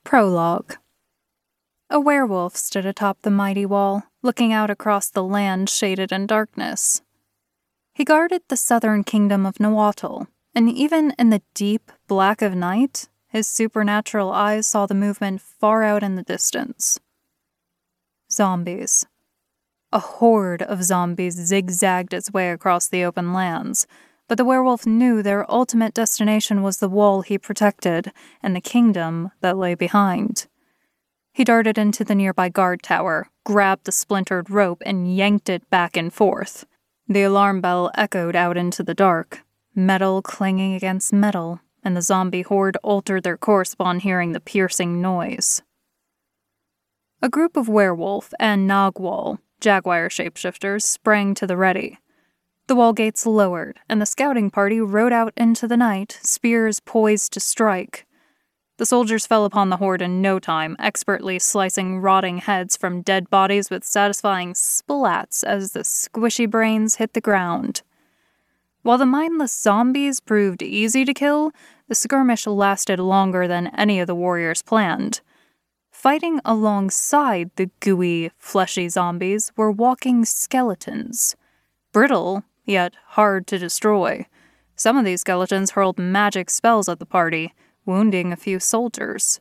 Prologue. A werewolf stood atop the mighty wall, looking out across the land shaded in darkness. He guarded the southern kingdom of Nahuatl, and even in the deep black of night, his supernatural eyes saw the movement far out in the distance. Zombies. A horde of zombies zigzagged its way across the open lands, but the werewolf knew their ultimate destination was the wall he protected and the kingdom that lay behind. He darted into the nearby guard tower, grabbed the splintered rope, and yanked it back and forth. The alarm bell echoed out into the dark, metal clanging against metal, and the zombie horde altered their course upon hearing the piercing noise. A group of werewolf and Nagwal, jaguar shapeshifters, sprang to the ready. The wall gates lowered, and the scouting party rode out into the night, spears poised to strike. The soldiers fell upon the horde in no time, expertly slicing rotting heads from dead bodies with satisfying splats as the squishy brains hit the ground. While the mindless zombies proved easy to kill, the skirmish lasted longer than any of the warriors planned. Fighting alongside the gooey, fleshy zombies were walking skeletons. Brittle, yet hard to destroy. Some of these skeletons hurled magic spells at the party, wounding a few soldiers.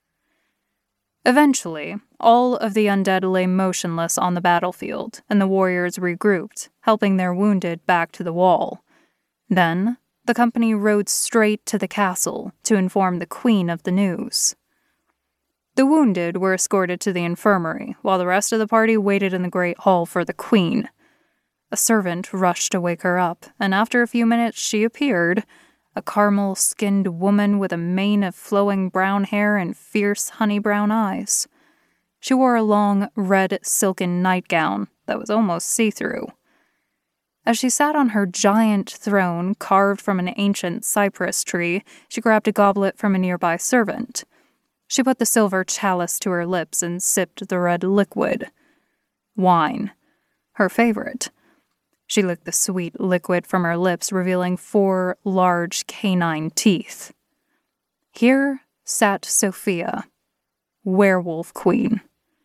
Eventually, all of the undead lay motionless on the battlefield, and the warriors regrouped, helping their wounded back to the wall. Then, the company rode straight to the castle to inform the queen of the news. The wounded were escorted to the infirmary, while the rest of the party waited in the great hall for the queen. A servant rushed to wake her up, and after a few minutes she appeared, a caramel-skinned woman with a mane of flowing brown hair and fierce honey-brown eyes. She wore a long, red silken nightgown that was almost see-through. As she sat on her giant throne carved from an ancient cypress tree, she grabbed a goblet from a nearby servant. She put the silver chalice to her lips and sipped the red liquid. Wine. Her favorite. She licked the sweet liquid from her lips, revealing 4 large canine teeth. Here sat Sophia, werewolf queen.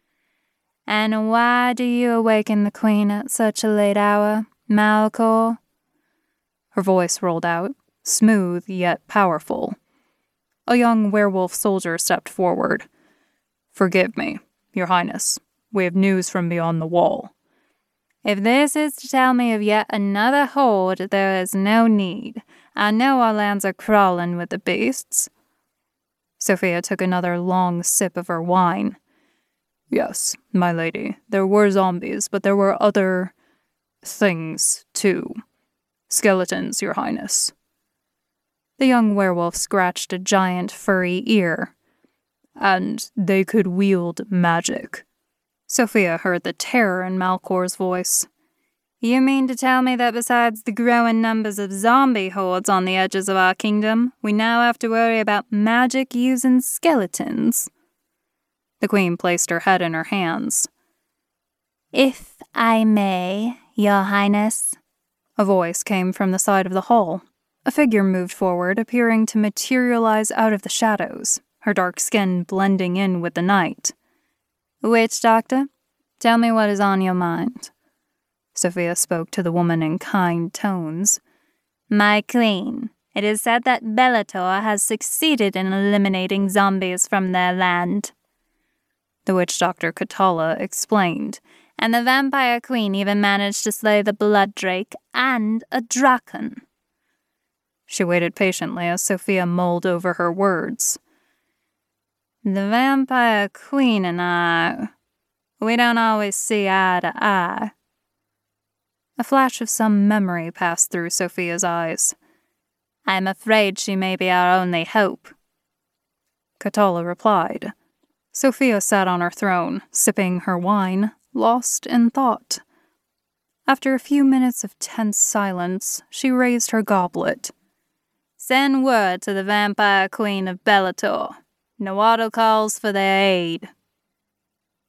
"And why do you awaken the queen at such a late hour, Malcor?" Her voice rolled out, smooth yet powerful. A young werewolf soldier stepped forward. "Forgive me, Your Highness. We have news from beyond the wall." "If this is to tell me of yet another horde, there is no need. I know our lands are crawling with the beasts." Sophia took another long sip of her wine. "Yes, my lady, there were zombies, but there were other things, too. Skeletons, Your Highness." The young werewolf scratched a giant furry ear. "And they could wield magic." Sophia heard the terror in Malcor's voice. "You mean to tell me that besides the growing numbers of zombie hordes on the edges of our kingdom, we now have to worry about magic using skeletons?" The queen placed her head in her hands. "If I may, Your Highness." A voice came from the side of the hall. A figure moved forward, appearing to materialize out of the shadows, her dark skin blending in with the night. "Witch doctor, tell me what is on your mind." Sophia spoke to the woman in kind tones. "My queen, it is said that Bellator has succeeded in eliminating zombies from their land." The witch doctor Katala explained, "And the vampire queen even managed to slay the blood drake and a draken." She waited patiently as Sophia mulled over her words. "The vampire queen and I, we don't always see eye to eye." A flash of some memory passed through Sophia's eyes. "I'm afraid she may be our only hope." Katala replied. Sophia sat on her throne, sipping her wine, lost in thought. After a few minutes of tense silence, she raised her goblet. "Send word to the vampire queen of Bellator. Nahuatl calls for their aid."